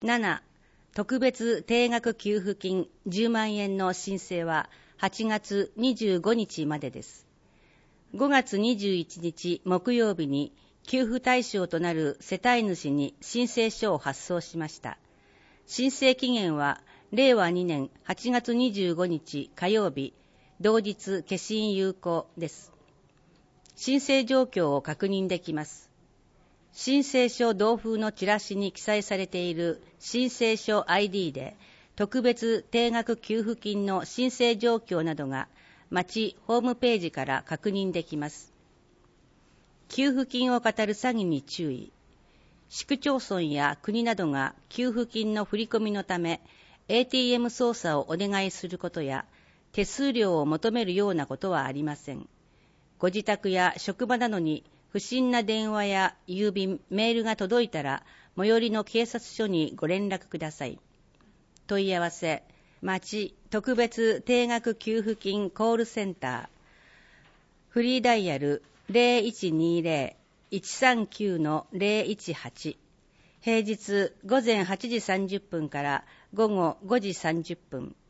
7、特別定額給付金10万円の申請は8月25日までです。5月21日木曜日に給付対象となる世帯主に申請書を発送しました。申請期限は令和2年8月25日火曜日、同日消印有効です。申請状況を確認できます。申請書同封のチラシに記載されている申請書 ID で、特別定額給付金の申請状況などが町ホームページから確認できます。給付金を語る詐欺に注意。市区町村や国などが給付金の振り込みのため ATM 操作をお願いすることや手数料を求めるようなことはありません。ご自宅や職場などに不審な電話や郵便、メールが届いたら、最寄りの警察署にご連絡ください。問い合わせ、町特別定額給付金コールセンター、フリーダイヤル 0120-139-018、平日午前8時30分から午後5時30分、